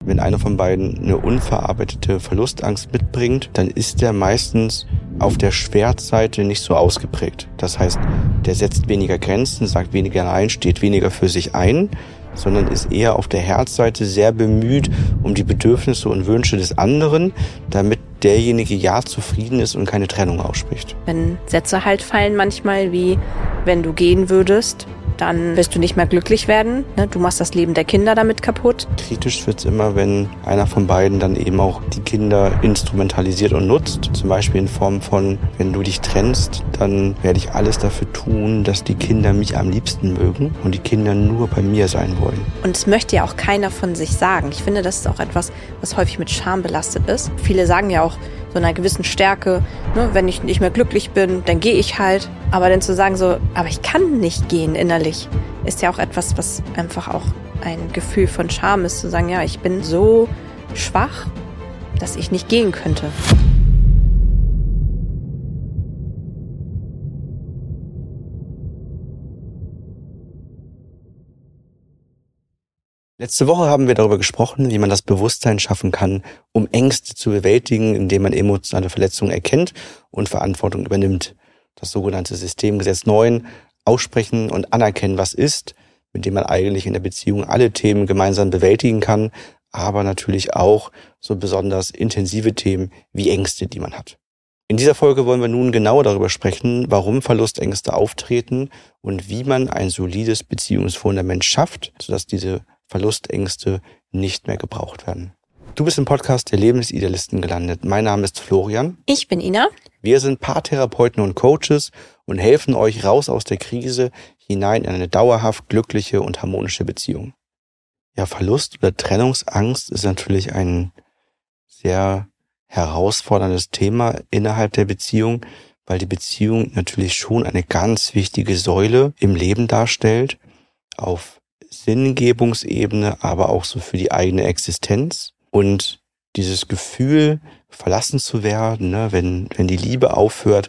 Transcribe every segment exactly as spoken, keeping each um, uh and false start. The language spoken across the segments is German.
wenn einer von beiden eine unverarbeitete Verlustangst mitbringt, dann ist der meistens auf der Schwertseite nicht so ausgeprägt. Das heißt, der setzt weniger Grenzen, sagt weniger Nein, steht weniger für sich ein, sondern ist eher auf der Herzseite sehr bemüht um die Bedürfnisse und Wünsche des anderen, damit derjenige ja zufrieden ist und keine Trennung ausspricht. Wenn Sätze halt fallen manchmal wie, wenn du gehen würdest, dann wirst du nicht mehr glücklich werden. Du machst das Leben der Kinder damit kaputt. Kritisch wird's immer, wenn einer von beiden dann eben auch die Kinder instrumentalisiert und nutzt. Zum Beispiel in Form von, wenn du dich trennst, dann werde ich alles dafür tun, dass die Kinder mich am liebsten mögen und die Kinder nur bei mir sein wollen. Und es möchte ja auch keiner von sich sagen. Ich finde, das ist auch etwas, was häufig mit Scham belastet ist. Viele sagen ja auch so einer gewissen Stärke, ne, wenn ich nicht mehr glücklich bin, dann gehe ich halt. Aber dann zu sagen so, aber ich kann nicht gehen innerlich, ist ja auch etwas, was einfach auch ein Gefühl von Scham ist, zu sagen, ja, ich bin so schwach, dass ich nicht gehen könnte. Letzte Woche haben wir darüber gesprochen, wie man das Bewusstsein schaffen kann, um Ängste zu bewältigen, indem man emotionale Verletzungen erkennt und Verantwortung übernimmt. Das sogenannte Systemgesetz neun, aussprechen und anerkennen, was ist, mit dem man eigentlich in der Beziehung alle Themen gemeinsam bewältigen kann, aber natürlich auch so besonders intensive Themen wie Ängste, die man hat. In dieser Folge wollen wir nun genauer darüber sprechen, warum Verlustängste auftreten und wie man ein solides Beziehungsfundament schafft, sodass diese Verlustängste nicht mehr gebraucht werden. Du bist im Podcast der Lebensidealisten gelandet. Mein Name ist Florian. Ich bin Ina. Wir sind Paartherapeuten und Coaches und helfen euch raus aus der Krise hinein in eine dauerhaft glückliche und harmonische Beziehung. Ja, Verlust oder Trennungsangst ist natürlich ein sehr herausforderndes Thema innerhalb der Beziehung, weil die Beziehung natürlich schon eine ganz wichtige Säule im Leben darstellt, auf Sinngebungsebene, aber auch so für die eigene Existenz. Und dieses Gefühl, verlassen zu werden, ne, wenn, wenn die Liebe aufhört,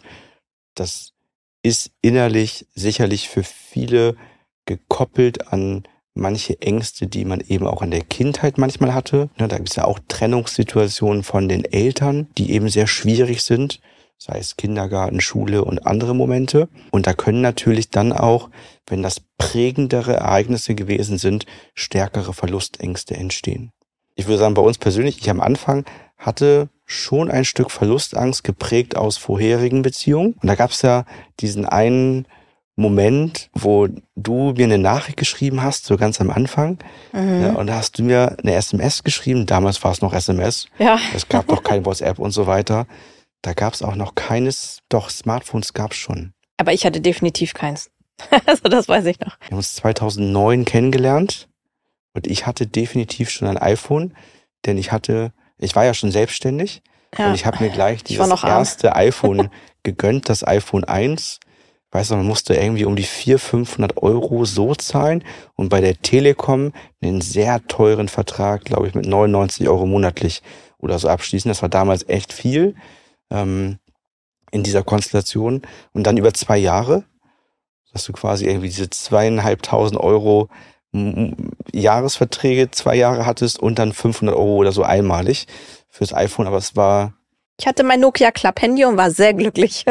das ist innerlich sicherlich für viele gekoppelt an manche Ängste, die man eben auch in der Kindheit manchmal hatte. Ne, da gibt es ja auch Trennungssituationen von den Eltern, die eben sehr schwierig sind, sei es Kindergarten, Schule und andere Momente. Und da können natürlich dann auch, wenn das prägendere Ereignisse gewesen sind, stärkere Verlustängste entstehen. Ich würde sagen, bei uns persönlich, ich am Anfang hatte schon ein Stück Verlustangst geprägt aus vorherigen Beziehungen. Und da gab es ja diesen einen Moment, wo du mir eine Nachricht geschrieben hast, so ganz am Anfang. Mhm. Ja, und da hast du mir eine S M S geschrieben. Damals war es noch S M S. Ja. Es gab noch kein WhatsApp und so weiter. Da gab es auch noch keines, doch Smartphones gab es schon. Aber ich hatte definitiv keins. Also das weiß ich noch. Wir haben uns zweitausendneun kennengelernt und ich hatte definitiv schon ein iPhone, denn ich hatte, ich war ja schon selbstständig ja. und ich habe mir gleich dieses erste iPhone gegönnt, das iPhone eins. Ich weiß noch, man musste irgendwie um die vierhundert, fünfhundert Euro so zahlen und bei der Telekom einen sehr teuren Vertrag, glaube ich, mit neunundneunzig Euro monatlich oder so abschließen. Das war damals echt viel ähm, in dieser Konstellation. Und dann über zwei Jahre, dass du quasi irgendwie diese zweieinhalbtausend Euro Jahresverträge zwei Jahre hattest und dann fünfhundert Euro oder so einmalig fürs iPhone. Aber es war... Ich hatte mein Nokia Club Handy und war sehr glücklich.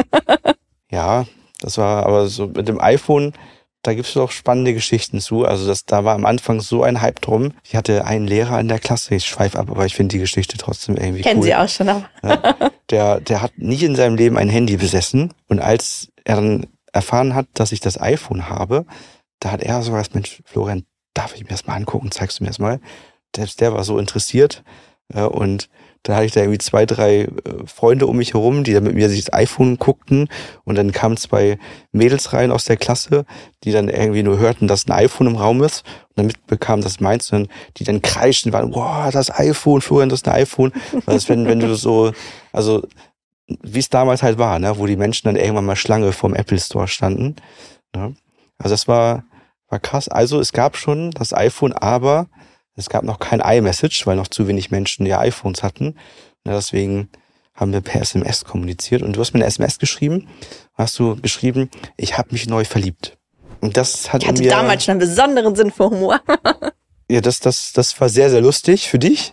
Ja, das war aber so mit dem iPhone, da gibt's doch spannende Geschichten zu. Also das, da war am Anfang so ein Hype drum. Ich hatte einen Lehrer in der Klasse, ich schweife ab, aber ich finde die Geschichte trotzdem irgendwie Kennen cool. Sie auch schon, aber. Ja, der, der hat nie in seinem Leben ein Handy besessen. Und als er dann erfahren hat, dass ich das iPhone habe, da hat er so gesagt, Mensch, Florian, darf ich mir das mal angucken? Zeigst du mir das mal? Selbst der war so interessiert. Und da hatte ich da irgendwie zwei, drei Freunde um mich herum, die dann mit mir sich das iPhone guckten. Und dann kamen zwei Mädels rein aus der Klasse, die dann irgendwie nur hörten, dass ein iPhone im Raum ist. Und dann mitbekamen, dass meins, und die dann kreischen waren, boah, das iPhone, Florian, das ist ein iPhone. Also wenn, wenn du so, also wie es damals halt war, ne, wo die Menschen dann irgendwann mal Schlange vorm Apple Store standen. Ne? Also das war, war krass. Also es gab schon das iPhone, aber es gab noch kein iMessage, weil noch zu wenig Menschen ja iPhones hatten. Ja, deswegen haben wir per S M S kommuniziert. Und du hast mir eine S M S geschrieben, hast du geschrieben, ich habe mich neu verliebt. Und das hat ich hatte mir, damals schon einen besonderen Sinn für Humor. Ja, das, das, das war sehr, sehr lustig für dich.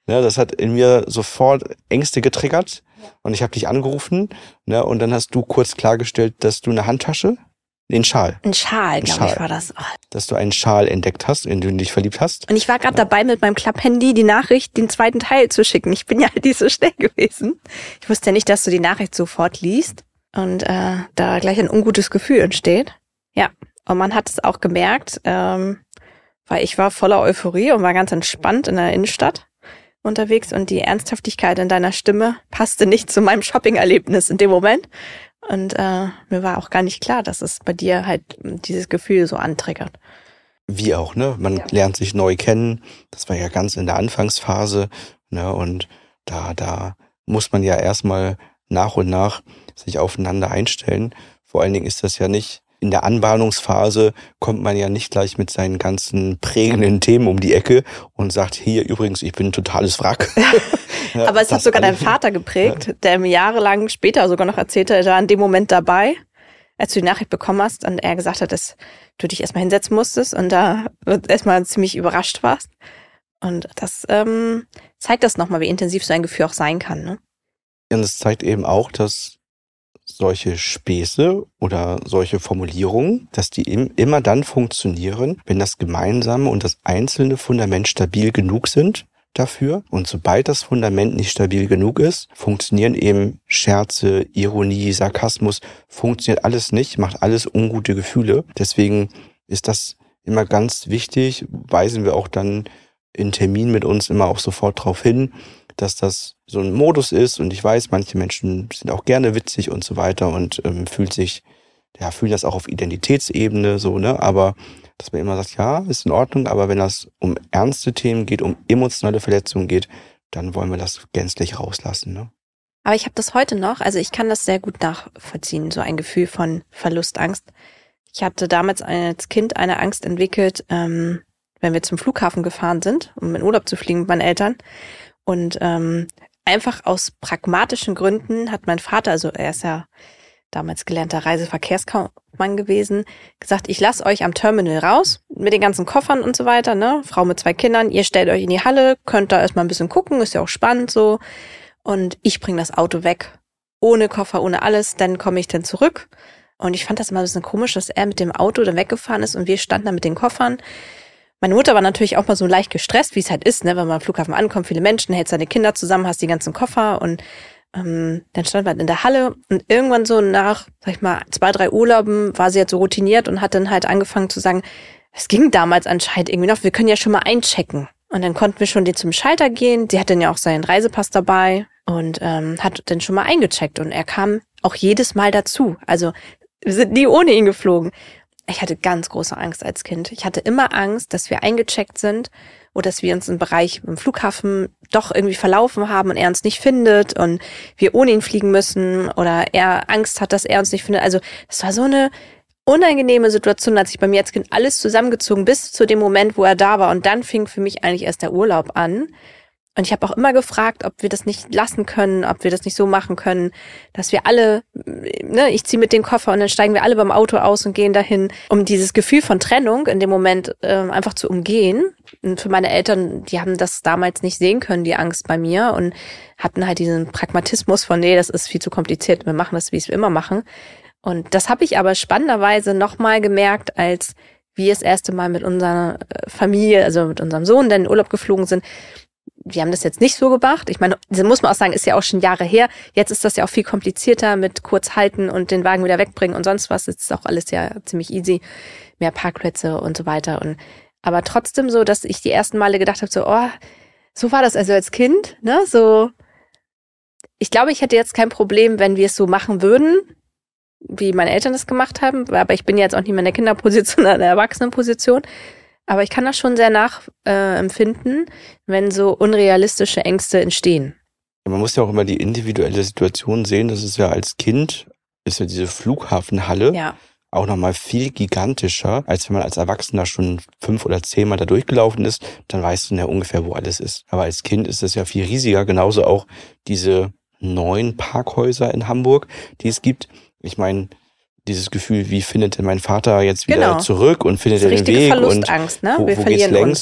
Ne, das hat in mir sofort Ängste getriggert und ich habe dich angerufen, ne, und dann hast du kurz klargestellt, dass du eine Handtasche, den Schal. Ein Schal, glaube ich, war das. Oh. Dass du einen Schal entdeckt hast, in den du dich verliebt hast. Und ich war gerade ja. dabei, mit meinem Klapphandy die Nachricht, den zweiten Teil zu schicken. Ich bin ja halt nicht so schnell gewesen. Ich wusste ja nicht, dass du die Nachricht sofort liest und äh, da gleich ein ungutes Gefühl entsteht. Ja, und man hat es auch gemerkt, ähm, weil ich war voller Euphorie und war ganz entspannt in der Innenstadt unterwegs und die Ernsthaftigkeit in deiner Stimme passte nicht zu meinem Shopping-Erlebnis in dem Moment. Und äh, mir war auch gar nicht klar, dass es bei dir halt dieses Gefühl so antriggert. Wie auch, ne? Man ja. lernt sich neu kennen. Das war ja ganz in der Anfangsphase, ne? Und da, da muss man ja erstmal nach und nach sich aufeinander einstellen. Vor allen Dingen ist das ja nicht, in der Anbahnungsphase kommt man ja nicht gleich mit seinen ganzen prägenden Themen um die Ecke und sagt, hier übrigens, ich bin ein totales Wrack. Ja, aber es hat sogar dein Vater geprägt, ja. der mir jahrelang später sogar noch erzählte, er war in dem Moment dabei, als du die Nachricht bekommen hast und er gesagt hat, dass du dich erstmal hinsetzen musstest und da erstmal ziemlich überrascht warst. Und das ähm, zeigt das nochmal, wie intensiv so ein Gefühl auch sein kann. Ne? Und es zeigt eben auch, dass solche Späße oder solche Formulierungen, dass die immer dann funktionieren, wenn das gemeinsame und das einzelne Fundament stabil genug sind dafür. Und sobald das Fundament nicht stabil genug ist, funktionieren eben Scherze, Ironie, Sarkasmus, funktioniert alles nicht, macht alles ungute Gefühle. Deswegen ist das immer ganz wichtig, weisen wir auch dann in Terminen mit uns immer auch sofort darauf hin, dass das so ein Modus ist und ich weiß, manche Menschen sind auch gerne witzig und so weiter und ähm, fühlt sich, ja, fühlen das auch auf Identitätsebene so, ne, aber dass man immer sagt, ja, ist in Ordnung, aber wenn das um ernste Themen geht, um emotionale Verletzungen geht, dann wollen wir das gänzlich rauslassen, ne. Aber ich habe das heute noch, also ich kann das sehr gut nachvollziehen, so ein Gefühl von Verlustangst. Ich hatte damals als Kind eine Angst entwickelt, ähm, wenn wir zum Flughafen gefahren sind, um in Urlaub zu fliegen mit meinen Eltern. Und ähm, einfach aus pragmatischen Gründen hat mein Vater, also er ist ja damals gelernter Reiseverkehrskaufmann gewesen, gesagt, ich lasse euch am Terminal raus mit den ganzen Koffern und so weiter, ne, Frau mit zwei Kindern, ihr stellt euch in die Halle, könnt da erstmal ein bisschen gucken, ist ja auch spannend so. Und ich bringe das Auto weg, ohne Koffer, ohne alles, dann komme ich dann zurück. Und ich fand das immer ein bisschen komisch, dass er mit dem Auto dann weggefahren ist und wir standen da mit den Koffern. Meine Mutter war natürlich auch mal so leicht gestresst, wie es halt ist, ne, wenn man am Flughafen ankommt, viele Menschen, hält seine Kinder zusammen, hast die ganzen Koffer und ähm, dann stand man in der Halle und irgendwann so nach, sag ich mal, zwei, drei Urlauben war sie jetzt so routiniert und hat dann halt angefangen zu sagen, es ging damals anscheinend irgendwie noch, wir können ja schon mal einchecken. Und dann konnten wir schon die zum Schalter gehen, sie hat dann ja auch seinen Reisepass dabei und ähm, hat dann schon mal eingecheckt und er kam auch jedes Mal dazu, also wir sind nie ohne ihn geflogen. Ich hatte ganz große Angst als Kind. Ich hatte immer Angst, dass wir eingecheckt sind oder dass wir uns im Bereich im Flughafen doch irgendwie verlaufen haben und er uns nicht findet und wir ohne ihn fliegen müssen oder er Angst hat, dass er uns nicht findet. Also das war so eine unangenehme Situation, als ich bei mir als Kind alles zusammengezogen bis zu dem Moment, wo er da war. Und dann fing für mich eigentlich erst der Urlaub an. Und ich habe auch immer gefragt, ob wir das nicht lassen können, ob wir das nicht so machen können, dass wir alle, ne, ich ziehe mit den Koffer und dann steigen wir alle beim Auto aus und gehen dahin, um dieses Gefühl von Trennung in dem Moment äh, einfach zu umgehen. Und für meine Eltern, die haben das damals nicht sehen können, die Angst bei mir und hatten halt diesen Pragmatismus von, nee, das ist viel zu kompliziert, wir machen das, wie es wir immer machen. Und das habe ich aber spannenderweise nochmal gemerkt, als wir das erste Mal mit unserer Familie, also mit unserem Sohn, dann in Urlaub geflogen sind. Wir haben das jetzt nicht so gemacht. Ich meine, das muss man auch sagen, ist ja auch schon Jahre her. Jetzt ist das ja auch viel komplizierter mit kurz halten und den Wagen wieder wegbringen und sonst was. Jetzt ist auch alles ja ziemlich easy. Mehr Parkplätze und so weiter. Und aber trotzdem so, dass ich die ersten Male gedacht habe, so, oh, so war das also als Kind, ne? So, ich glaube, ich hätte jetzt kein Problem, wenn wir es so machen würden, wie meine Eltern das gemacht haben. Aber ich bin jetzt auch nicht mehr in der Kinderposition, sondern in der Erwachsenenposition. Aber ich kann das schon sehr nachempfinden, äh, wenn so unrealistische Ängste entstehen. Man muss ja auch immer die individuelle Situation sehen. Das ist ja als Kind, ist ja diese Flughafenhalle ja. auch nochmal viel gigantischer, als wenn man als Erwachsener schon fünf oder zehnmal da durchgelaufen ist. Dann weißt du ja ungefähr, wo alles ist. Aber als Kind ist es ja viel riesiger. Genauso auch diese neun Parkhäuser in Hamburg, die es gibt. Ich meine, dieses Gefühl, wie findet denn mein Vater jetzt wieder genau. zurück und findet er den richtige Weg Verlustangst, und ne? wo, Wir wo geht's längs?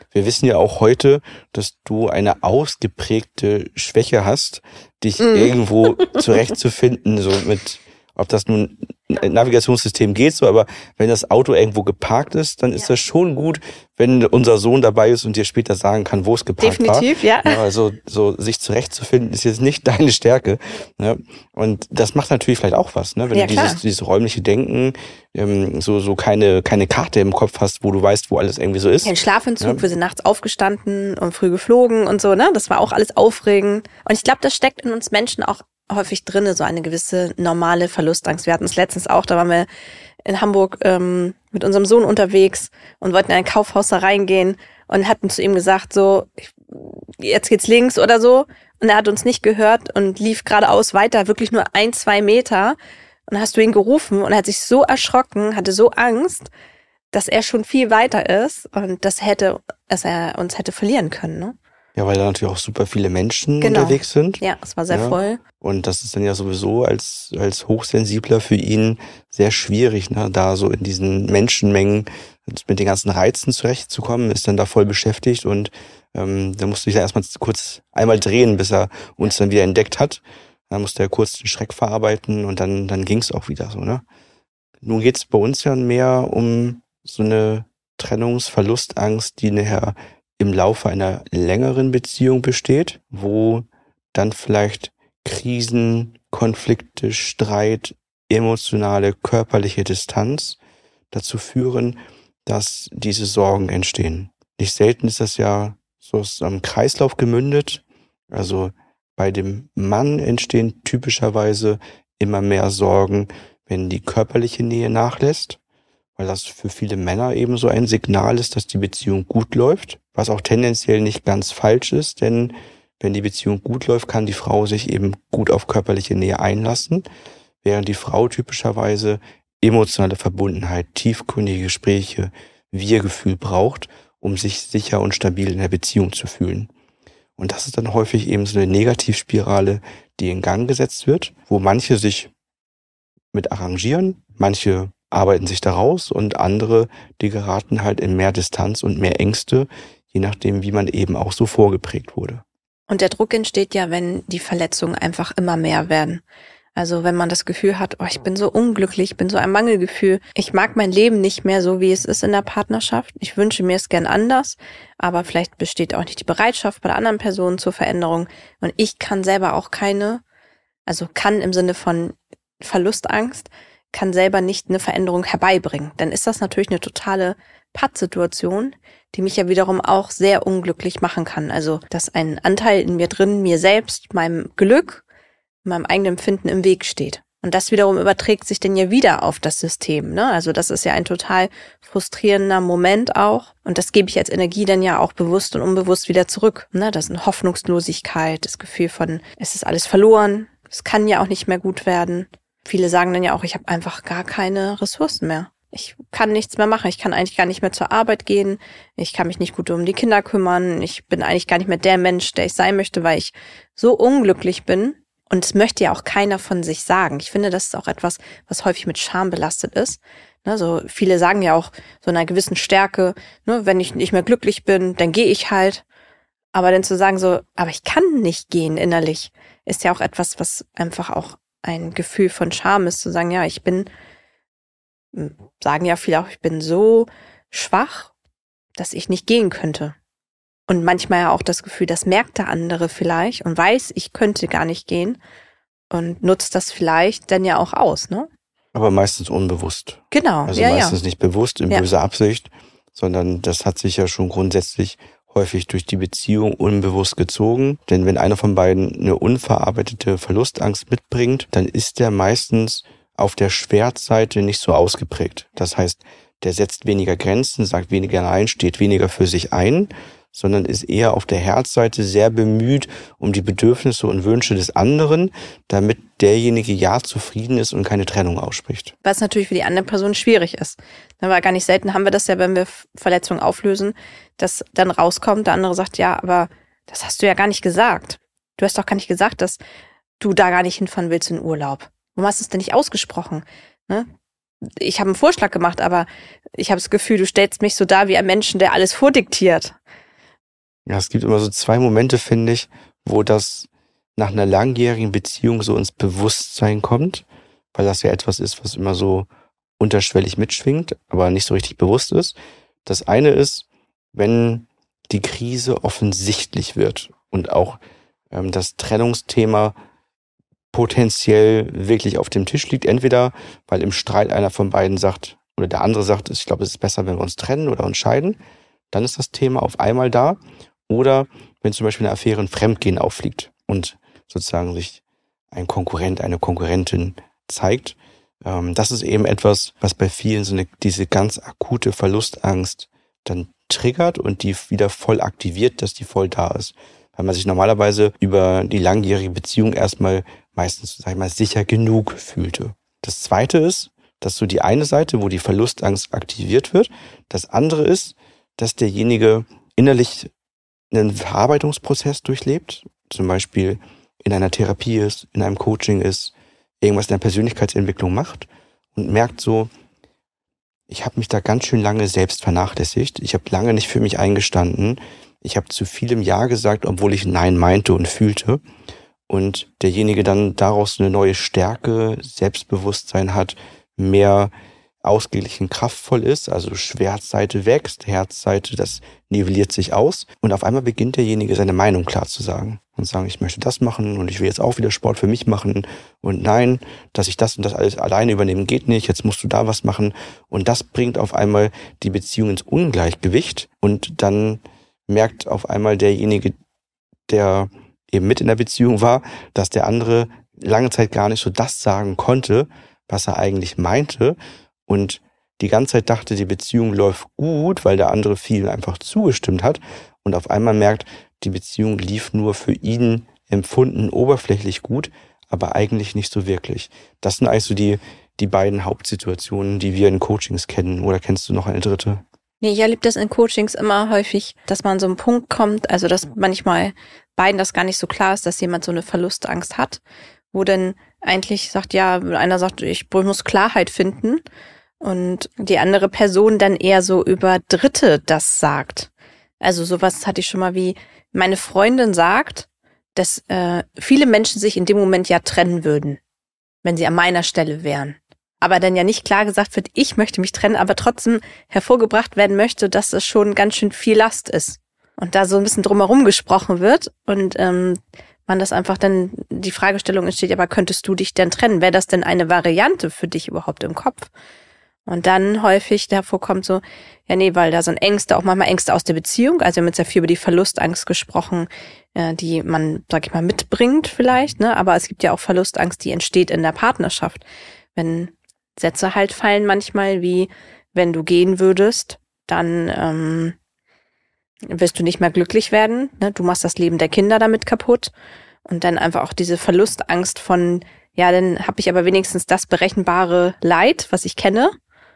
Wir wissen ja auch heute, dass du eine ausgeprägte Schwäche hast, dich Mhm. irgendwo zurechtzufinden, so mit, ob das nun ein Navigationssystem geht, so, aber wenn das Auto irgendwo geparkt ist, dann ist Ja. das schon gut, wenn unser Sohn dabei ist und dir später sagen kann, wo es geparkt Definitiv, ja. war. Ja, also so sich zurechtzufinden ist jetzt nicht deine Stärke. Ne? Und das macht natürlich vielleicht auch was, ne? Wenn Ja, du klar. dieses, dieses räumliche Denken, ähm, so so keine keine Karte im Kopf hast, wo du weißt, wo alles irgendwie so ist. Ein Schlafentzug, Ja. wir sind nachts aufgestanden und früh geflogen und so, ne? Das war auch alles aufregend. Und ich glaube, das steckt in uns Menschen auch häufig drinne, so eine gewisse normale Verlustangst. Wir hatten es letztens auch, da waren wir in Hamburg ähm, mit unserem Sohn unterwegs und wollten in ein Kaufhaus da reingehen und hatten zu ihm gesagt, so, ich- jetzt geht's links oder so. Und er hat uns nicht gehört und lief geradeaus weiter, wirklich nur ein, zwei Meter. Und dann hast du ihn gerufen und er hat sich so erschrocken, hatte so Angst, dass er schon viel weiter ist und das hätte, dass er uns hätte verlieren können, ne? Ja, weil da natürlich auch super viele Menschen Genau. unterwegs sind. Ja, es war sehr Ja. voll. Und das ist dann ja sowieso als, als Hochsensibler für ihn sehr schwierig, ne? Da so in diesen Menschenmengen mit den ganzen Reizen zurechtzukommen, ist dann da voll beschäftigt und ähm, da musste ich ja erstmal kurz einmal drehen, bis er uns dann wieder entdeckt hat. Dann musste er kurz den Schreck verarbeiten und dann, dann ging's auch wieder so, ne? Nun geht's bei uns ja mehr um so eine Trennungsverlustangst, die nachher im Laufe einer längeren Beziehung besteht, wo dann vielleicht Krisen, Konflikte, Streit, emotionale, körperliche Distanz dazu führen, dass diese Sorgen entstehen. Nicht selten ist das ja so aus einem Kreislauf gemündet. Also bei dem Mann entstehen typischerweise immer mehr Sorgen, wenn die körperliche Nähe nachlässt, weil das für viele Männer eben so ein Signal ist, dass die Beziehung gut läuft, was auch tendenziell nicht ganz falsch ist, denn wenn die Beziehung gut läuft, kann die Frau sich eben gut auf körperliche Nähe einlassen, während die Frau typischerweise emotionale Verbundenheit, tiefgründige Gespräche, Wir-Gefühl braucht, um sich sicher und stabil in der Beziehung zu fühlen. Und das ist dann häufig eben so eine Negativspirale, die in Gang gesetzt wird, wo manche sich mit arrangieren, manche arbeiten sich da raus und andere, die geraten halt in mehr Distanz und mehr Ängste, je nachdem, wie man eben auch so vorgeprägt wurde. Und der Druck entsteht ja, wenn die Verletzungen einfach immer mehr werden. Also wenn man das Gefühl hat, oh, ich bin so unglücklich, ich bin so ein Mangelgefühl, ich mag mein Leben nicht mehr so, wie es ist in der Partnerschaft. Ich wünsche mir es gern anders, aber vielleicht besteht auch nicht die Bereitschaft bei der anderen Person zur Veränderung. Und ich kann selber auch keine, also kann im Sinne von Verlustangst, kann selber nicht eine Veränderung herbeibringen. Dann ist das natürlich eine totale Pattsituation, die mich ja wiederum auch sehr unglücklich machen kann. Also, dass ein Anteil in mir drin, mir selbst, meinem Glück, meinem eigenen Empfinden im Weg steht. Und das wiederum überträgt sich dann ja wieder auf das System, ne? Also das ist ja ein total frustrierender Moment auch. Und das gebe ich als Energie dann ja auch bewusst und unbewusst wieder zurück, ne? Das ist eine Hoffnungslosigkeit, das Gefühl von, es ist alles verloren, es kann ja auch nicht mehr gut werden. Viele sagen dann ja auch, ich habe einfach gar keine Ressourcen mehr. Ich kann nichts mehr machen. Ich kann eigentlich gar nicht mehr zur Arbeit gehen. Ich kann mich nicht gut um die Kinder kümmern. Ich bin eigentlich gar nicht mehr der Mensch, der ich sein möchte, weil ich so unglücklich bin. Und es möchte ja auch keiner von sich sagen. Ich finde, das ist auch etwas, was häufig mit Scham belastet ist. Ne, so viele sagen ja auch so einer gewissen Stärke, ne, wenn ich nicht mehr glücklich bin, dann gehe ich halt. Aber dann zu sagen so, aber ich kann nicht gehen innerlich, ist ja auch etwas, was einfach auch ein Gefühl von Scham ist, zu sagen, ja, ich bin, sagen ja viele auch, ich bin so schwach, dass ich nicht gehen könnte. Und manchmal ja auch das Gefühl, das merkt der andere vielleicht und weiß, ich könnte gar nicht gehen und nutzt das vielleicht dann ja auch aus, ne? Aber meistens unbewusst. Genau, Also ja, meistens ja. nicht bewusst in Ja. böser Absicht, sondern das hat sich ja schon grundsätzlich häufig durch die Beziehung unbewusst gezogen. Denn wenn einer von beiden eine unverarbeitete Verlustangst mitbringt, dann ist der meistens auf der Schwertseite nicht so ausgeprägt. Das heißt, der setzt weniger Grenzen, sagt weniger Nein, steht weniger für sich ein, sondern ist eher auf der Herzseite sehr bemüht um die Bedürfnisse und Wünsche des anderen, damit derjenige ja zufrieden ist und keine Trennung ausspricht. Was natürlich für die andere Person schwierig ist. Aber gar nicht selten haben wir das ja, wenn wir Verletzungen auflösen, dass dann rauskommt, der andere sagt, ja, aber das hast du ja gar nicht gesagt. Du hast doch gar nicht gesagt, dass du da gar nicht hinfahren willst in Urlaub. Warum hast du es denn nicht ausgesprochen? Ne? Ich habe einen Vorschlag gemacht, aber ich habe das Gefühl, du stellst mich so dar wie ein Menschen, der alles vordiktiert. Ja, es gibt immer so zwei Momente, finde ich, wo das nach einer langjährigen Beziehung so ins Bewusstsein kommt, weil das ja etwas ist, was immer so unterschwellig mitschwingt, aber nicht so richtig bewusst ist. Das eine ist, wenn die Krise offensichtlich wird und auch ähm, das Trennungsthema potenziell wirklich auf dem Tisch liegt, entweder weil im Streit einer von beiden sagt oder der andere sagt, ich glaube, es ist besser, wenn wir uns trennen oder uns scheiden, dann ist das Thema auf einmal da. Oder wenn zum Beispiel eine Affäre ein Fremdgehen auffliegt und sozusagen sich ein Konkurrent, eine Konkurrentin zeigt. Ähm, das ist eben etwas, was bei vielen so eine, diese ganz akute Verlustangst dann triggert und die wieder voll aktiviert, dass die voll da ist. Weil man sich normalerweise über die langjährige Beziehung erstmal meistens, sag ich mal, sicher genug fühlte. Das Zweite ist, dass so die eine Seite, wo die Verlustangst aktiviert wird. Das andere ist, dass derjenige innerlich einen Verarbeitungsprozess durchlebt, zum Beispiel in einer Therapie ist, in einem Coaching ist, irgendwas in der Persönlichkeitsentwicklung macht und merkt so, ich habe mich da ganz schön lange selbst vernachlässigt, ich habe lange nicht für mich eingestanden, ich habe zu vielem Ja gesagt, obwohl ich Nein meinte und fühlte und derjenige dann daraus eine neue Stärke, Selbstbewusstsein hat, mehr ausgeglichen kraftvoll ist, also Schwertseite wächst, Herzseite, das nivelliert sich aus und auf einmal beginnt derjenige seine Meinung klar zu sagen und sagen, ich möchte das machen und ich will jetzt auch wieder Sport für mich machen und nein, dass ich das und das alles alleine übernehmen geht nicht, jetzt musst du da was machen und das bringt auf einmal die Beziehung ins Ungleichgewicht und dann merkt auf einmal derjenige, der eben mit in der Beziehung war, dass der andere lange Zeit gar nicht so das sagen konnte, was er eigentlich meinte und die ganze Zeit dachte, die Beziehung läuft gut, weil der andere viel einfach zugestimmt hat und auf einmal merkt, die Beziehung lief nur für ihn empfunden oberflächlich gut, aber eigentlich nicht so wirklich. Das sind eigentlich so die, die beiden Hauptsituationen, die wir in Coachings kennen. Oder kennst du noch eine dritte? Nee, ich erlebe das in Coachings immer häufig, dass man so einen Punkt kommt, also dass manchmal beiden das gar nicht so klar ist, dass jemand so eine Verlustangst hat, wo dann eigentlich sagt, ja, einer sagt, ich muss Klarheit finden und die andere Person dann eher so über Dritte das sagt. Also sowas hatte ich schon mal wie, meine Freundin sagt, dass äh, viele Menschen sich in dem Moment ja trennen würden, wenn sie an meiner Stelle wären. Aber dann ja nicht klar gesagt wird, ich möchte mich trennen, aber trotzdem hervorgebracht werden möchte, dass es schon ganz schön viel Last ist. Und da so ein bisschen drumherum gesprochen wird und ähm, man das einfach dann, die Fragestellung entsteht, aber könntest du dich denn trennen? Wäre das denn eine Variante für dich überhaupt im Kopf? Und dann häufig davor kommt so, ja nee, weil da sind Ängste, auch manchmal Ängste aus der Beziehung. Also wir haben jetzt ja viel über die Verlustangst gesprochen, äh, die man, sag ich mal, mitbringt vielleicht, ne? Aber es gibt ja auch Verlustangst, die entsteht in der Partnerschaft. Wenn Sätze halt fallen manchmal wie, wenn du gehen würdest, dann ähm, wirst du nicht mehr glücklich werden, ne? Du machst das Leben der Kinder damit kaputt. Und dann einfach auch diese Verlustangst von, ja, dann habe ich aber wenigstens das berechenbare Leid, was ich kenne.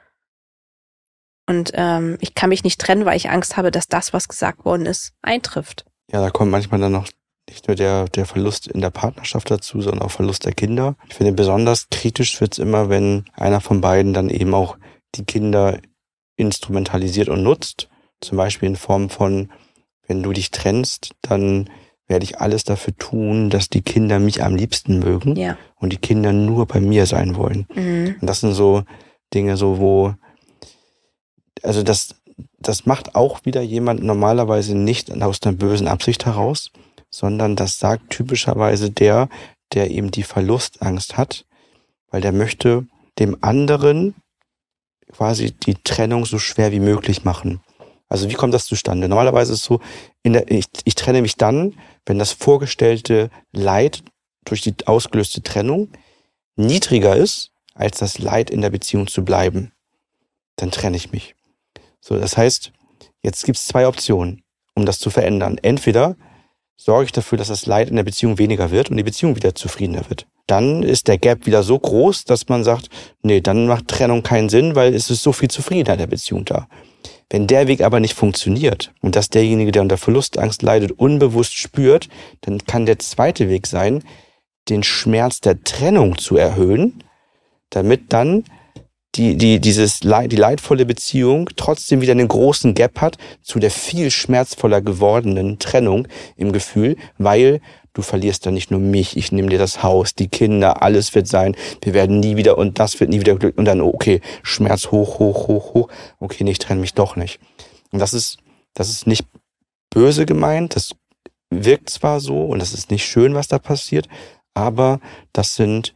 Und ähm, ich kann mich nicht trennen, weil ich Angst habe, dass das, was gesagt worden ist, eintrifft. Ja, da kommt manchmal dann noch nicht nur der, der Verlust in der Partnerschaft dazu, sondern auch Verlust der Kinder. Ich finde, besonders kritisch wird's immer, wenn einer von beiden dann eben auch die Kinder instrumentalisiert und nutzt. Zum Beispiel in Form von, wenn du dich trennst, dann werde ich alles dafür tun, dass die Kinder mich am liebsten mögen, ja, und die Kinder nur bei mir sein wollen. Mhm. Und das sind so Dinge, so wo, also das, das macht auch wieder jemand normalerweise nicht aus einer bösen Absicht heraus, sondern das sagt typischerweise der, der eben die Verlustangst hat, weil der möchte dem anderen quasi die Trennung so schwer wie möglich machen. Also wie kommt das zustande? Normalerweise ist es so, in der, ich, ich trenne mich dann, wenn das vorgestellte Leid durch die ausgelöste Trennung niedriger ist, als das Leid in der Beziehung zu bleiben. Dann trenne ich mich. So, das heißt, jetzt gibt es zwei Optionen, um das zu verändern. Entweder sorge ich dafür, dass das Leid in der Beziehung weniger wird und die Beziehung wieder zufriedener wird. Dann ist der Gap wieder so groß, dass man sagt, nee, dann macht Trennung keinen Sinn, weil es ist so viel Zufriedenheit in der Beziehung da. Wenn der Weg aber nicht funktioniert und dass derjenige, der unter Verlustangst leidet, unbewusst spürt, dann kann der zweite Weg sein, den Schmerz der Trennung zu erhöhen, damit dann die, die, dieses, Leid, die leidvolle Beziehung trotzdem wieder einen großen Gap hat zu der viel schmerzvoller gewordenen Trennung im Gefühl, weil du verlierst dann nicht nur mich, ich nehme dir das Haus, die Kinder, alles wird sein, wir werden nie wieder und das wird nie wieder Glück und dann, okay, Schmerz hoch, hoch, hoch, hoch, okay, nee, ich trenne mich doch nicht. Und das ist, das ist nicht böse gemeint, das wirkt zwar so und das ist nicht schön, was da passiert, aber das sind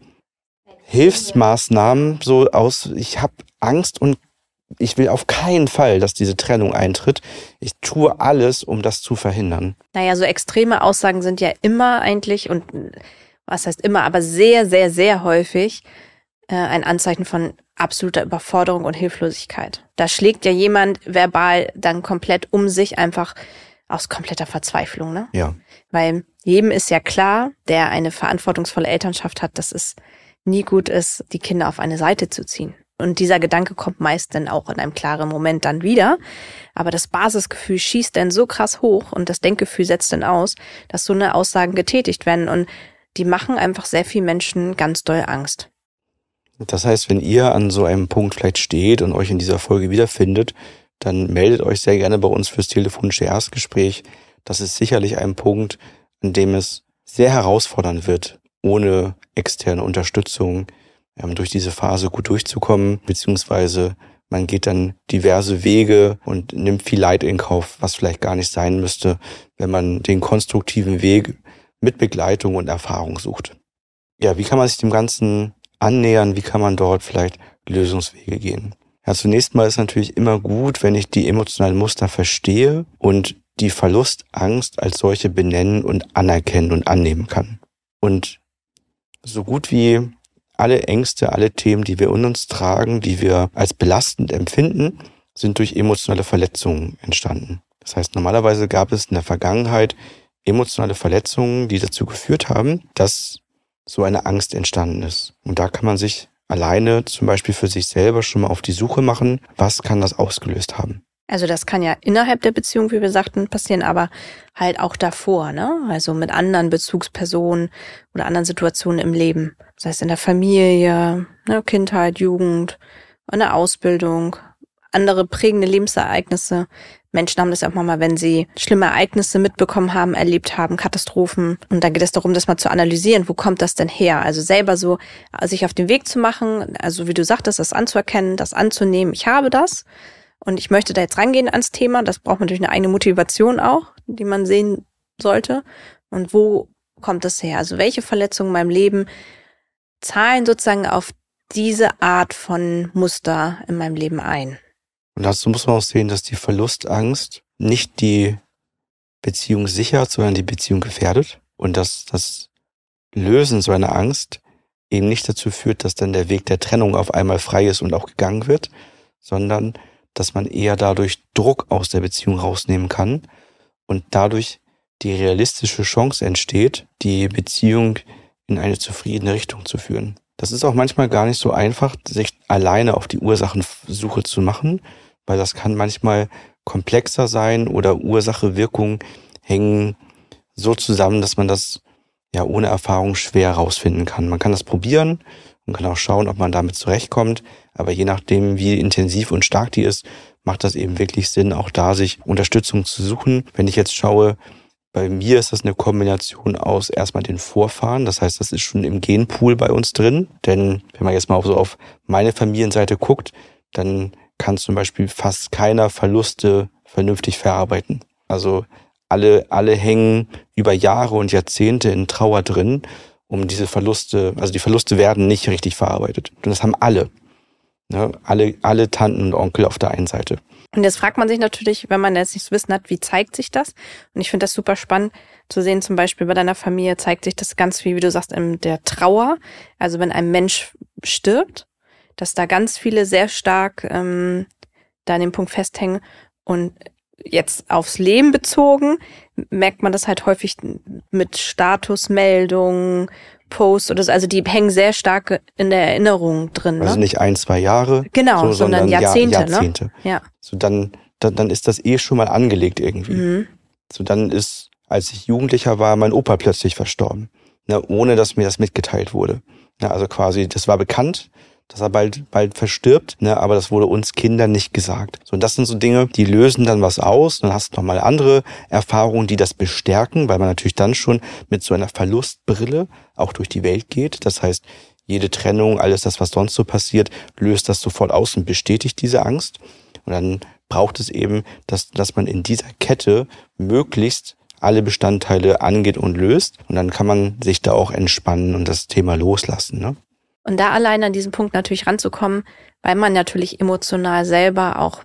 Hilfsmaßnahmen so aus, ich habe Angst und ich will auf keinen Fall, dass diese Trennung eintritt. Ich tue alles, um das zu verhindern. Naja, so extreme Aussagen sind ja immer eigentlich, und was heißt immer, aber sehr, sehr, sehr häufig äh, ein Anzeichen von absoluter Überforderung und Hilflosigkeit. Da schlägt ja jemand verbal dann komplett um sich, einfach aus kompletter Verzweiflung, ne? Ja. Weil jedem ist ja klar, der eine verantwortungsvolle Elternschaft hat, dass es nie gut ist, die Kinder auf eine Seite zu ziehen. Und dieser Gedanke kommt meist dann auch in einem klaren Moment dann wieder. Aber das Basisgefühl schießt dann so krass hoch und das Denkgefühl setzt dann aus, dass so eine Aussagen getätigt werden. Und die machen einfach sehr vielen Menschen ganz doll Angst. Das heißt, wenn ihr an so einem Punkt vielleicht steht und euch in dieser Folge wiederfindet, dann meldet euch sehr gerne bei uns fürs telefonische Erstgespräch. Das ist sicherlich ein Punkt, an dem es sehr herausfordernd wird, ohne externe Unterstützung ähm, durch diese Phase gut durchzukommen, beziehungsweise man geht dann diverse Wege und nimmt viel Leid in Kauf, was vielleicht gar nicht sein müsste, wenn man den konstruktiven Weg mit Begleitung und Erfahrung sucht. Ja, wie kann man sich dem Ganzen annähern? Wie kann man dort vielleicht Lösungswege gehen? Ja, zunächst mal ist natürlich immer gut, wenn ich die emotionalen Muster verstehe und die Verlustangst als solche benennen und anerkennen und annehmen kann. Und so gut wie alle Ängste, alle Themen, die wir in uns tragen, die wir als belastend empfinden, sind durch emotionale Verletzungen entstanden. Das heißt, normalerweise gab es in der Vergangenheit emotionale Verletzungen, die dazu geführt haben, dass so eine Angst entstanden ist. Und da kann man sich alleine zum Beispiel für sich selber schon mal auf die Suche machen, was kann das ausgelöst haben. Also das kann ja innerhalb der Beziehung, wie wir sagten, passieren, aber halt auch davor, ne? Also mit anderen Bezugspersonen oder anderen Situationen im Leben. Das heißt in der Familie, ne? Kindheit, Jugend, in der Ausbildung, andere prägende Lebensereignisse. Menschen haben das ja auch mal, wenn sie schlimme Ereignisse mitbekommen haben, erlebt haben, Katastrophen. Und dann geht es darum, das mal zu analysieren. Wo kommt das denn her? Also selber so sich auf den Weg zu machen, also wie du sagtest, das anzuerkennen, das anzunehmen. Ich habe das. Und ich möchte da jetzt rangehen ans Thema. Das braucht natürlich eine eigene Motivation auch, die man sehen sollte. Und wo kommt das her? Also welche Verletzungen in meinem Leben zahlen sozusagen auf diese Art von Muster in meinem Leben ein? Und dazu muss man auch sehen, dass die Verlustangst nicht die Beziehung sichert, sondern die Beziehung gefährdet. Und dass das Lösen so einer Angst eben nicht dazu führt, dass dann der Weg der Trennung auf einmal frei ist und auch gegangen wird, sondern dass man eher dadurch Druck aus der Beziehung rausnehmen kann und dadurch die realistische Chance entsteht, die Beziehung in eine zufriedene Richtung zu führen. Das ist auch manchmal gar nicht so einfach, sich alleine auf die Ursachensuche zu machen, weil das kann manchmal komplexer sein oder Ursache-Wirkung hängen so zusammen, dass man das ja ohne Erfahrung schwer herausfinden kann. Man kann das probieren und kann auch schauen, ob man damit zurechtkommt, aber je nachdem, wie intensiv und stark die ist, macht das eben wirklich Sinn, auch da sich Unterstützung zu suchen. Wenn ich jetzt schaue, bei mir ist das eine Kombination aus erstmal den Vorfahren, das heißt, das ist schon im Genpool bei uns drin, denn wenn man jetzt mal so auf meine Familienseite guckt, dann kann zum Beispiel fast keiner Verluste vernünftig verarbeiten. Also alle, alle hängen über Jahre und Jahrzehnte in Trauer drin, um diese Verluste, also die Verluste werden nicht richtig verarbeitet. Und das haben alle. Ne? Alle, alle Tanten und Onkel auf der einen Seite. Und jetzt fragt man sich natürlich, wenn man jetzt nicht so Wissen hat, wie zeigt sich das? Und ich finde das super spannend zu sehen, zum Beispiel bei deiner Familie zeigt sich das ganz viel, wie du sagst, in der Trauer. Also wenn ein Mensch stirbt, dass da ganz viele sehr stark ähm, da an dem Punkt festhängen. Und jetzt aufs Leben bezogen merkt man das halt häufig mit Statusmeldungen, Posts oder so. Also die hängen sehr stark in der Erinnerung drin. Ne? Also nicht ein, zwei Jahre, genau, so, sondern, sondern Jahrzehnte. Jahr, Jahrzehnte. Ne? Ja. So dann, dann, dann ist das eh schon mal angelegt irgendwie. Mhm. So dann ist, als ich Jugendlicher war, mein Opa plötzlich verstorben, ne, ohne dass mir das mitgeteilt wurde. Ja, also quasi, das war bekannt, dass er bald, bald verstirbt, ne, aber das wurde uns Kindern nicht gesagt. So, und das sind so Dinge, die lösen dann was aus. Dann hast du nochmal andere Erfahrungen, die das bestärken, weil man natürlich dann schon mit so einer Verlustbrille auch durch die Welt geht. Das heißt, jede Trennung, alles das, was sonst so passiert, löst das sofort aus und bestätigt diese Angst. Und dann braucht es eben, dass, dass man in dieser Kette möglichst alle Bestandteile angeht und löst. Und dann kann man sich da auch entspannen und das Thema loslassen, ne? Und da allein an diesen Punkt natürlich ranzukommen, weil man natürlich emotional selber auch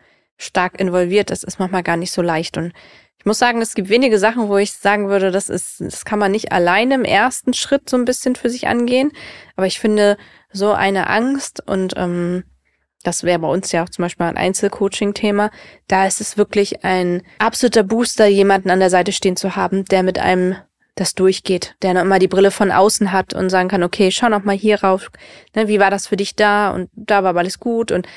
stark involviert ist, ist manchmal gar nicht so leicht. Und ich muss sagen, es gibt wenige Sachen, wo ich sagen würde, das ist, das kann man nicht alleine im ersten Schritt so ein bisschen für sich angehen. Aber ich finde, so eine Angst und ähm, das wäre bei uns ja auch zum Beispiel ein Einzelcoaching-Thema, da ist es wirklich ein absoluter Booster, jemanden an der Seite stehen zu haben, der mit einem das durchgeht, der noch immer die Brille von außen hat und sagen kann, okay, schau noch mal hier rauf, ne, wie war das für dich da und da war alles gut und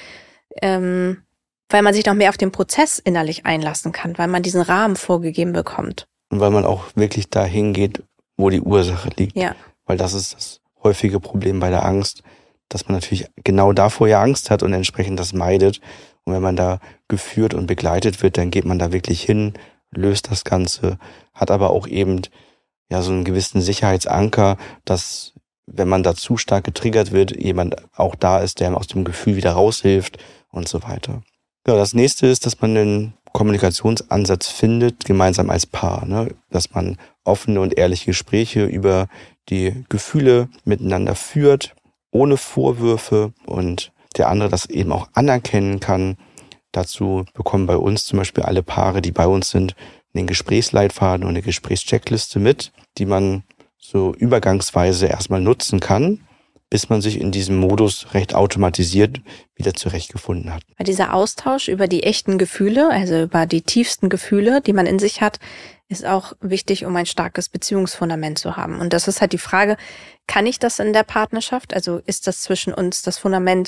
ähm, weil man sich noch mehr auf den Prozess innerlich einlassen kann, weil man diesen Rahmen vorgegeben bekommt. Und weil man auch wirklich dahin geht, wo die Ursache liegt. Ja. Weil das ist das häufige Problem bei der Angst, dass man natürlich genau davor ja Angst hat und entsprechend das meidet. Und wenn man da geführt und begleitet wird, dann geht man da wirklich hin, löst das Ganze, hat aber auch eben ja so einen gewissen Sicherheitsanker, dass, wenn man da zu stark getriggert wird, jemand auch da ist, der aus dem Gefühl wieder raushilft und so weiter. Ja, das nächste ist, dass man einen Kommunikationsansatz findet, gemeinsam als Paar, ne? Dass man offene und ehrliche Gespräche über die Gefühle miteinander führt, ohne Vorwürfe und der andere das eben auch anerkennen kann. Dazu bekommen bei uns zum Beispiel alle Paare, die bei uns sind, einen Gesprächsleitfaden und eine Gesprächscheckliste mit, die man so übergangsweise erstmal nutzen kann, bis man sich in diesem Modus recht automatisiert wieder zurechtgefunden hat. Weil dieser Austausch über die echten Gefühle, also über die tiefsten Gefühle, die man in sich hat, ist auch wichtig, um ein starkes Beziehungsfundament zu haben. Und das ist halt die Frage, kann ich das in der Partnerschaft? Also ist das zwischen uns das Fundament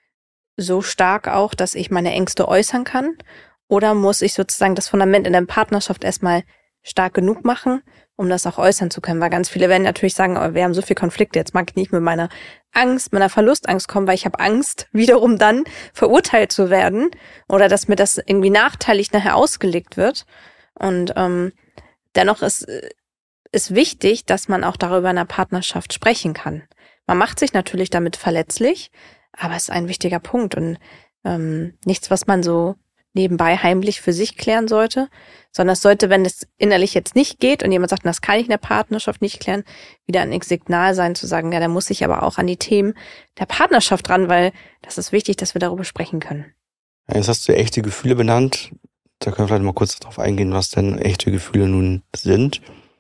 so stark auch, dass ich meine Ängste äußern kann? Oder muss ich sozusagen das Fundament in der Partnerschaft erstmal stark genug machen, um das auch äußern zu können? Weil ganz viele werden natürlich sagen, oh, wir haben so viel Konflikte, jetzt mag ich nicht mit meiner Angst, meiner Verlustangst kommen, weil ich habe Angst, wiederum dann verurteilt zu werden oder dass mir das irgendwie nachteilig nachher ausgelegt wird. Und ähm, dennoch ist, ist wichtig, dass man auch darüber in der Partnerschaft sprechen kann. Man macht sich natürlich damit verletzlich, aber es ist ein wichtiger Punkt und ähm, nichts, was man so nebenbei heimlich für sich klären sollte, sondern es sollte, wenn es innerlich jetzt nicht geht und jemand sagt, das kann ich in der Partnerschaft nicht klären, wieder ein Signal sein, zu sagen, ja, da muss ich aber auch an die Themen der Partnerschaft ran, weil das ist wichtig, dass wir darüber sprechen können. Ja, jetzt hast du echte Gefühle benannt. Da können wir vielleicht mal kurz darauf eingehen, was denn echte Gefühle nun sind.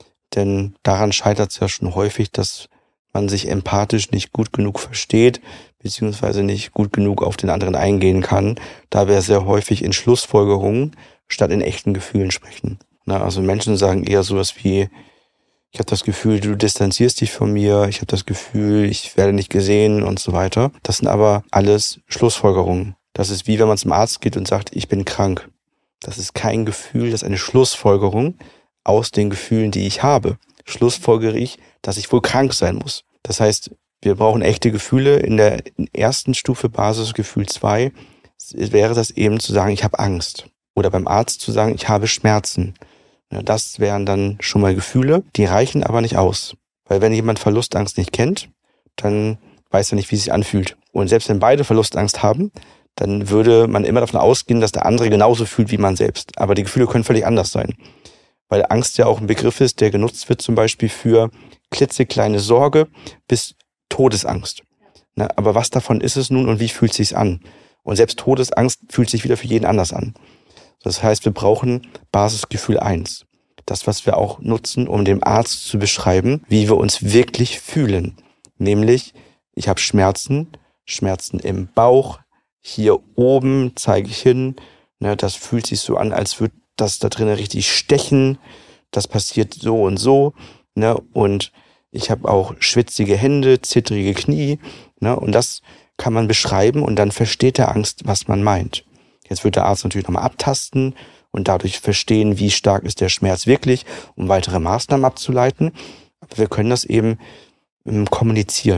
Denn daran scheitert es ja schon häufig, dass man sich empathisch nicht gut genug versteht, beziehungsweise nicht gut genug auf den anderen eingehen kann, da wir sehr häufig in Schlussfolgerungen statt in echten Gefühlen sprechen. Na, also Menschen sagen eher sowas wie, ich habe das Gefühl, du distanzierst dich von mir, ich habe das Gefühl, ich werde nicht gesehen und so weiter. Das sind aber alles Schlussfolgerungen. Das ist wie wenn man zum Arzt geht und sagt, ich bin krank. Das ist kein Gefühl, das ist eine Schlussfolgerung aus den Gefühlen, die ich habe. Schlussfolgere ich, dass ich wohl krank sein muss. Das heißt, wir brauchen echte Gefühle. In der ersten Stufe Basisgefühl zwei wäre das eben zu sagen, ich habe Angst. Oder beim Arzt zu sagen, ich habe Schmerzen. Das wären dann schon mal Gefühle, die reichen aber nicht aus. Weil wenn jemand Verlustangst nicht kennt, dann weiß er nicht, wie es sich anfühlt. Und selbst wenn beide Verlustangst haben, dann würde man immer davon ausgehen, dass der andere genauso fühlt wie man selbst. Aber die Gefühle können völlig anders sein. Weil Angst ja auch ein Begriff ist, der genutzt wird zum Beispiel für klitzekleine Sorge bis Todesangst. Na, aber was davon ist es nun und wie fühlt es sich an? Und selbst Todesangst fühlt sich wieder für jeden anders an. Das heißt, wir brauchen Basisgefühl eins. Das, was wir auch nutzen, um dem Arzt zu beschreiben, wie wir uns wirklich fühlen. Nämlich, ich habe Schmerzen, Schmerzen im Bauch, hier oben zeige ich hin. Ne, das fühlt sich so an, als würde das da drinnen richtig stechen. Das passiert so und so. Ne, und ich habe auch schwitzige Hände, zittrige Knie. Ne, und das kann man beschreiben und dann versteht der Angst, was man meint. Jetzt wird der Arzt natürlich nochmal abtasten und dadurch verstehen, wie stark ist der Schmerz wirklich, um weitere Maßnahmen abzuleiten. Aber wir können das eben ähm, kommunizieren.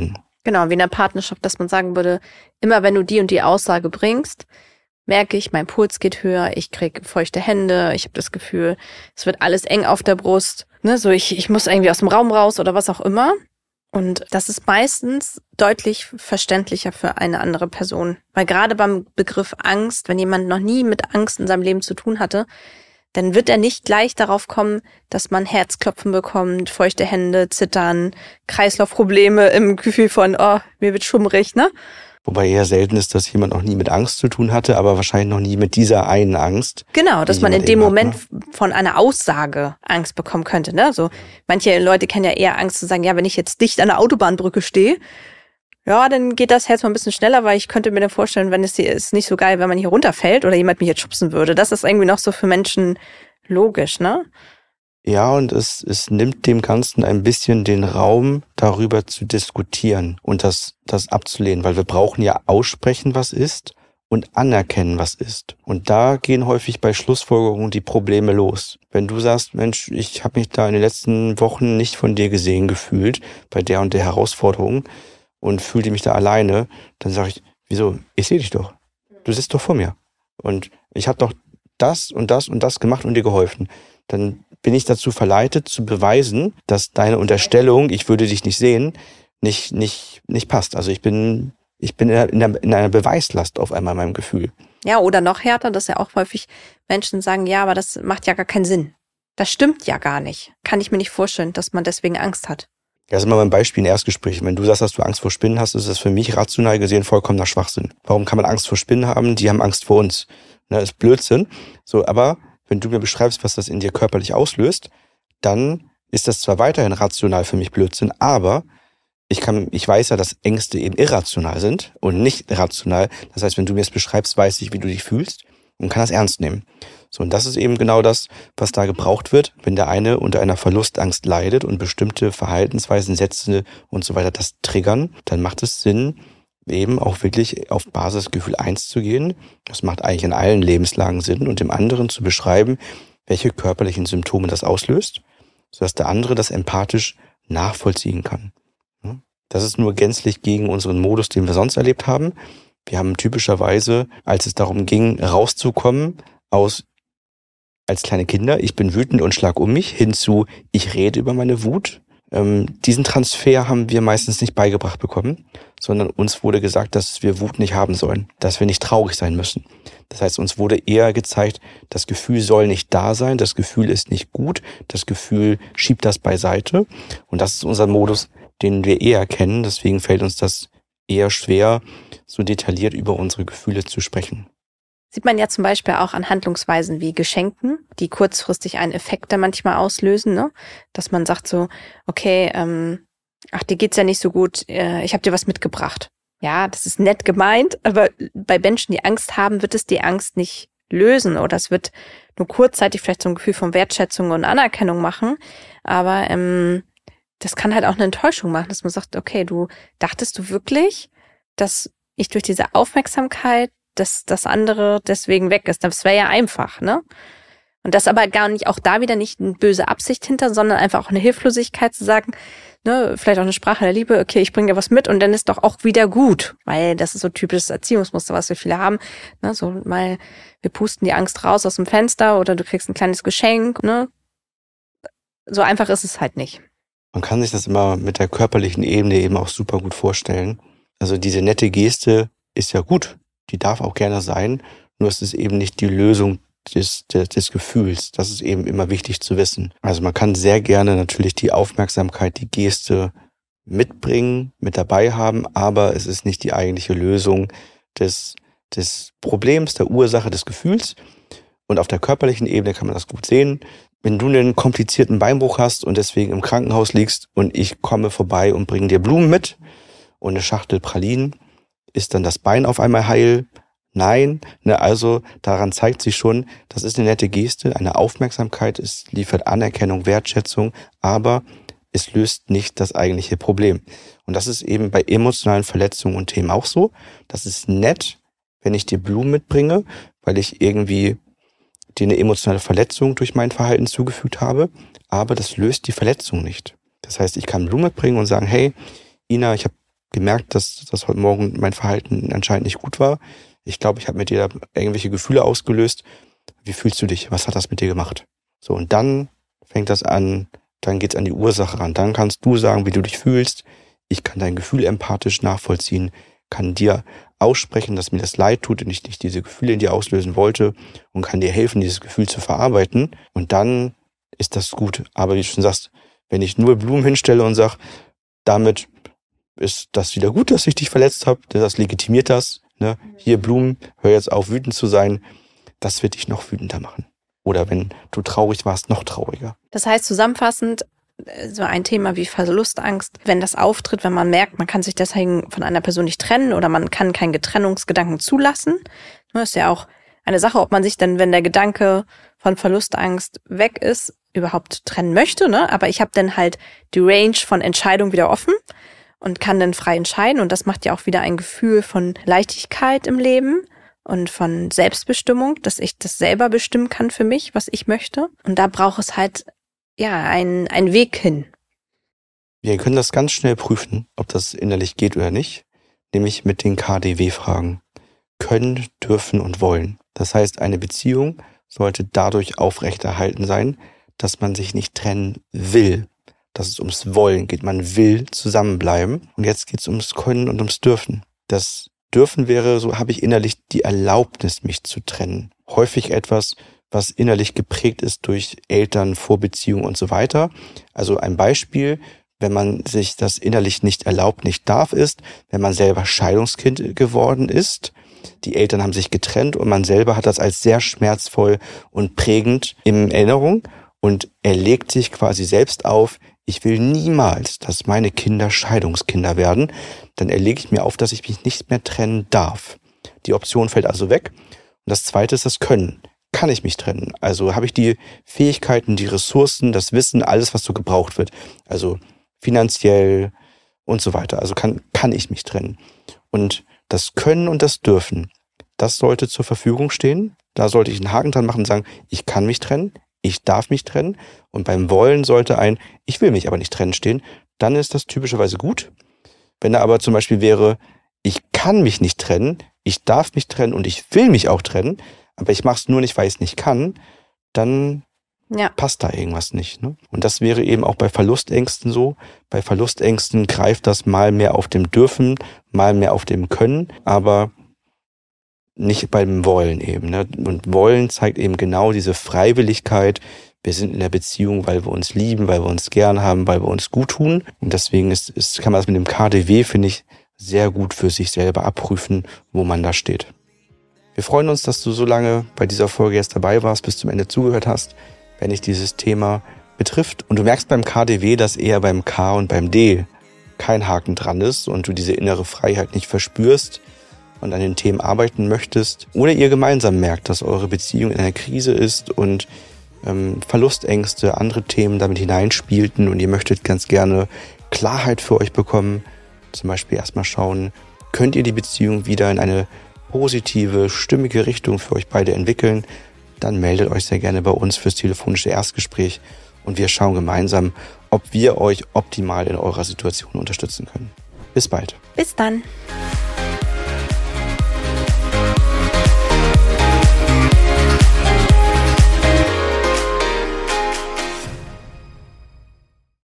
Genau, wie in der Partnerschaft, dass man sagen würde, immer wenn du die und die Aussage bringst, merke ich, mein Puls geht höher, ich kriege feuchte Hände, ich habe das Gefühl, es wird alles eng auf der Brust, ne, so ich, ich muss irgendwie aus dem Raum raus oder was auch immer. Und das ist meistens deutlich verständlicher für eine andere Person. Weil gerade beim Begriff Angst, wenn jemand noch nie mit Angst in seinem Leben zu tun hatte, dann wird er nicht gleich darauf kommen, dass man Herzklopfen bekommt, feuchte Hände, Zittern, Kreislaufprobleme im Gefühl von, oh, mir wird schummrig, ne? Wobei eher selten ist, dass jemand noch nie mit Angst zu tun hatte, aber wahrscheinlich noch nie mit dieser einen Angst. Genau, dass man in dem Moment hat, ne? Von einer Aussage Angst bekommen könnte, ne? So, manche Leute kennen ja eher Angst zu sagen, ja, wenn ich jetzt dicht an der Autobahnbrücke stehe, ja, dann geht das Herz mal ein bisschen schneller, weil ich könnte mir dann vorstellen, wenn es hier ist nicht so geil, wenn man hier runterfällt oder jemand mich jetzt schubsen würde. Das ist irgendwie noch so für Menschen logisch, ne? Ja, und es, es nimmt dem Ganzen ein bisschen den Raum, darüber zu diskutieren und das, das abzulehnen, weil wir brauchen ja aussprechen, was ist und anerkennen, was ist. Und da gehen häufig bei Schlussfolgerungen die Probleme los. Wenn du sagst, Mensch, ich habe mich da in den letzten Wochen nicht von dir gesehen gefühlt, bei der und der Herausforderung und fühlte mich da alleine, dann sage ich, wieso? Ich sehe dich doch. Du sitzt doch vor mir. Und ich habe doch das und das und das gemacht und dir geholfen. Dann bin ich dazu verleitet, zu beweisen, dass deine Unterstellung, ich würde dich nicht sehen, nicht, nicht, nicht passt. Also ich bin, ich bin in einer, in einer Beweislast auf einmal in meinem Gefühl. Ja, oder noch härter, dass ja auch häufig Menschen sagen, ja, aber das macht ja gar keinen Sinn. Das stimmt ja gar nicht. Kann ich mir nicht vorstellen, dass man deswegen Angst hat. Ja, das ist immer mein Beispiel in Erstgesprächen. Wenn du sagst, dass du Angst vor Spinnen hast, ist das für mich rational gesehen vollkommener Schwachsinn. Warum kann man Angst vor Spinnen haben? Die haben Angst vor uns. Das ist Blödsinn. So, aber wenn du mir beschreibst, was das in dir körperlich auslöst, dann ist das zwar weiterhin rational für mich Blödsinn, aber ich kann, ich weiß ja, dass Ängste eben irrational sind und nicht rational. Das heißt, wenn du mir es beschreibst, weiß ich, wie du dich fühlst und kann das ernst nehmen. So, und das ist eben genau das, was da gebraucht wird, wenn der eine unter einer Verlustangst leidet und bestimmte Verhaltensweisen, Sätze und so weiter das triggern, dann macht es Sinn, eben auch wirklich auf Basisgefühl eins zu gehen. Das macht eigentlich in allen Lebenslagen Sinn und dem anderen zu beschreiben, welche körperlichen Symptome das auslöst, sodass der andere das empathisch nachvollziehen kann. Das ist nur gänzlich gegen unseren Modus, den wir sonst erlebt haben. Wir haben typischerweise, als es darum ging, rauszukommen aus als kleine Kinder, ich bin wütend und schlag um mich, hinzu, ich rede über meine Wut. Ähm, diesen Transfer haben wir meistens nicht beigebracht bekommen, sondern uns wurde gesagt, dass wir Wut nicht haben sollen, dass wir nicht traurig sein müssen. Das heißt, uns wurde eher gezeigt, das Gefühl soll nicht da sein, das Gefühl ist nicht gut, das Gefühl schiebt das beiseite. Und das ist unser Modus, den wir eher kennen. Deswegen fällt uns das eher schwer, so detailliert über unsere Gefühle zu sprechen. Sieht man ja zum Beispiel auch an Handlungsweisen wie Geschenken, die kurzfristig einen Effekt da manchmal auslösen, ne? Dass man sagt so, okay, ähm, ach, dir geht's ja nicht so gut, äh, ich habe dir was mitgebracht. Ja, das ist nett gemeint, aber bei Menschen, die Angst haben, wird es die Angst nicht lösen oder es wird nur kurzzeitig vielleicht so ein Gefühl von Wertschätzung und Anerkennung machen, aber ähm, das kann halt auch eine Enttäuschung machen, dass man sagt, okay, du dachtest du wirklich, dass ich durch diese Aufmerksamkeit dass das andere deswegen weg ist. Das wäre ja einfach, ne? Und das aber gar nicht, auch da wieder nicht eine böse Absicht hinter, sondern einfach auch eine Hilflosigkeit zu sagen, ne, vielleicht auch eine Sprache der Liebe, okay, ich bringe dir was mit und dann ist doch auch wieder gut, weil das ist so typisches Erziehungsmuster, was wir viele haben, ne, so mal, wir pusten die Angst raus aus dem Fenster oder du kriegst ein kleines Geschenk, ne? So einfach ist es halt nicht. Man kann sich das immer mit der körperlichen Ebene eben auch super gut vorstellen. Also diese nette Geste ist ja gut. Die darf auch gerne sein, nur es ist eben nicht die Lösung des, des, des Gefühls. Das ist eben immer wichtig zu wissen. Also man kann sehr gerne natürlich die Aufmerksamkeit, die Geste mitbringen, mit dabei haben, aber es ist nicht die eigentliche Lösung des, des Problems, der Ursache des Gefühls. Und auf der körperlichen Ebene kann man das gut sehen. Wenn du einen komplizierten Beinbruch hast und deswegen im Krankenhaus liegst und ich komme vorbei und bringe dir Blumen mit und eine Schachtel Pralinen, ist dann das Bein auf einmal heil? Nein. Ne, also daran zeigt sich schon, das ist eine nette Geste, eine Aufmerksamkeit, es liefert Anerkennung, Wertschätzung, aber es löst nicht das eigentliche Problem. Und das ist eben bei emotionalen Verletzungen und Themen auch so. Das ist nett, wenn ich dir Blumen mitbringe, weil ich irgendwie dir eine emotionale Verletzung durch mein Verhalten zugefügt habe, aber das löst die Verletzung nicht. Das heißt, ich kann Blumen mitbringen und sagen, hey, Ina, ich habe gemerkt, dass, dass heute Morgen mein Verhalten anscheinend nicht gut war. Ich glaube, ich habe mit dir irgendwelche Gefühle ausgelöst. Wie fühlst du dich? Was hat das mit dir gemacht? So, und dann fängt das an, dann geht's an die Ursache ran. Dann kannst du sagen, wie du dich fühlst. Ich kann dein Gefühl empathisch nachvollziehen, kann dir aussprechen, dass mir das leid tut und ich nicht diese Gefühle in dir auslösen wollte und kann dir helfen, dieses Gefühl zu verarbeiten. Und dann ist das gut. Aber wie du schon sagst, wenn ich nur Blumen hinstelle und sage, damit ist das wieder gut, dass ich dich verletzt habe, das legitimiert das. Ne? Hier Blumen, hör jetzt auf, wütend zu sein. Das wird dich noch wütender machen. Oder wenn du traurig warst, noch trauriger. Das heißt zusammenfassend, so ein Thema wie Verlustangst, wenn das auftritt, wenn man merkt, man kann sich deswegen von einer Person nicht trennen oder man kann keinen Trennungsgedanken zulassen. Das ist ja auch eine Sache, ob man sich dann, wenn der Gedanke von Verlustangst weg ist, überhaupt trennen möchte. Ne? Aber ich habe dann halt die Range von Entscheidung wieder offen und kann dann frei entscheiden. Und das macht ja auch wieder ein Gefühl von Leichtigkeit im Leben und von Selbstbestimmung, dass ich das selber bestimmen kann für mich, was ich möchte. Und da braucht es halt ja einen, einen Weg hin. Wir können das ganz schnell prüfen, ob das innerlich geht oder nicht, nämlich mit den K D W-Fragen. Können, dürfen und wollen. Das heißt, eine Beziehung sollte dadurch aufrechterhalten sein, dass man sich nicht trennen will, dass es ums Wollen geht. Man will zusammenbleiben. Und jetzt geht es ums Können und ums Dürfen. Das Dürfen wäre, so habe ich innerlich die Erlaubnis, mich zu trennen. Häufig etwas, was innerlich geprägt ist durch Eltern, Vorbeziehungen und so weiter. Also ein Beispiel, wenn man sich das innerlich nicht erlaubt, nicht darf, ist, wenn man selber Scheidungskind geworden ist. Die Eltern haben sich getrennt und man selber hat das als sehr schmerzvoll und prägend in Erinnerung und er legt sich quasi selbst auf, ich will niemals, dass meine Kinder Scheidungskinder werden. Dann erlege ich mir auf, dass ich mich nicht mehr trennen darf. Die Option fällt also weg. Und das Zweite ist das Können. Kann ich mich trennen? Also habe ich die Fähigkeiten, die Ressourcen, das Wissen, alles, was so gebraucht wird. Also finanziell und so weiter. Also kann, kann ich mich trennen. Und das Können und das Dürfen, das sollte zur Verfügung stehen. Da sollte ich einen Haken dran machen und sagen, ich kann mich trennen, ich darf mich trennen. Und beim Wollen sollte ein, ich will mich aber nicht trennen stehen. Dann ist das typischerweise gut. Wenn da aber zum Beispiel wäre, ich kann mich nicht trennen, ich darf mich trennen und ich will mich auch trennen, aber ich mache es nur nicht, weil ich es nicht kann, dann ja. passt da irgendwas nicht. Ne? Und das wäre eben auch bei Verlustängsten so. Bei Verlustängsten greift das mal mehr auf dem Dürfen, mal mehr auf dem Können, aber nicht beim Wollen eben. Ne? Und Wollen zeigt eben genau diese Freiwilligkeit. Wir sind in der Beziehung, weil wir uns lieben, weil wir uns gern haben, weil wir uns gut tun. Und deswegen ist, ist, kann man das mit dem K D W, finde ich, sehr gut für sich selber abprüfen, wo man da steht. Wir freuen uns, dass du so lange bei dieser Folge jetzt dabei warst, bis zum Ende zugehört hast, wenn dich dieses Thema betrifft. Und du merkst beim K D W, dass eher beim K und beim D kein Haken dran ist und du diese innere Freiheit nicht verspürst und an den Themen arbeiten möchtest. Oder ihr gemeinsam merkt, dass eure Beziehung in einer Krise ist und ähm, Verlustängste, andere Themen damit hineinspielten und ihr möchtet ganz gerne Klarheit für euch bekommen. Zum Beispiel erstmal schauen, könnt ihr die Beziehung wieder in eine positive, stimmige Richtung für euch beide entwickeln, dann meldet euch sehr gerne bei uns fürs telefonische Erstgespräch und wir schauen gemeinsam, ob wir euch optimal in eurer Situation unterstützen können. Bis bald. Bis dann.